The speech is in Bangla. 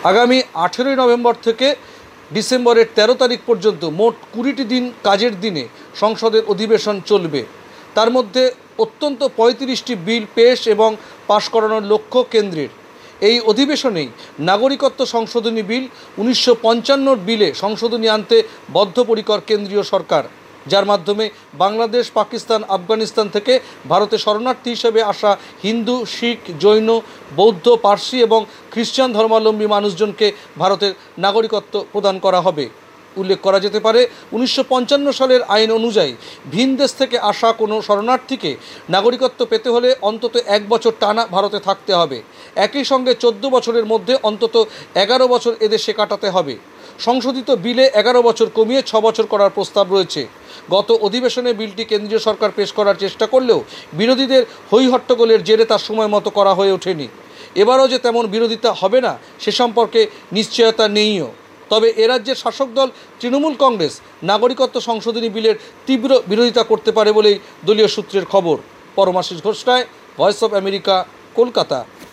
আগামী 18ই নভেম্বর থেকে ডিসেম্বরের 13 তারিখ পর্যন্ত মোট 20টি দিন কাজের দিনে সংসদের অধিবেশন চলবে। তার মধ্যে অত্যন্ত 35টি বিল পেশ এবং পাশ করানোর লক্ষ্য কেন্দ্রের। এই অধিবেশনেই নাগরিকত্ব সংশোধনী বিল 1955 বিলে সংশোধনী আনতে বদ্ধপরিকর কেন্দ্রীয় সরকার, যার মাধ্যমে বাংলাদেশ, পাকিস্তান, আফগানিস্তান থেকে ভারতে শরণার্থী হিসেবে আসা হিন্দু, শিখ, জৈন, বৌদ্ধ, পার্সি এবং খ্রিস্টান ধর্মাবলম্বী মানুষজনকে ভারতের নাগরিকত্ব প্রদান করা হবে। উল্লেখ করা যেতে পারে, 1955 সালের আইন অনুযায়ী ভিন দেশ থেকে আসা কোনো শরণার্থীকে নাগরিকত্ব পেতে হলে অন্তত 1 বছর টানা ভারতে থাকতে হবে। একই সঙ্গে 14 বছরের মধ্যে অন্তত 11 বছর এদেশে কাটাতে হবে। সংশোধিত বিলে 11 বছর কমিয়ে 6 বছর করার প্রস্তাব রয়েছে। গত অধিবেশনে বিলটি কেন্দ্রীয় সরকার পেশ করার চেষ্টা করলেও বিরোধীদের হইহট্টগোলের জেরে তার সময় মতো করা হয়ে ওঠেনি। এবারও যে তেমন বিরোধিতা হবে না সে সম্পর্কে নিশ্চয়তা নেইও। তবে এ রাজ্যের শাসক দল তৃণমূল কংগ্রেস নাগরিকত্ব সংশোধনী বিলের তীব্র বিরোধিতা করতে পারে বলেই দলীয় সূত্রের খবর। Paramashis Ghosh, voice of America, Kolkata.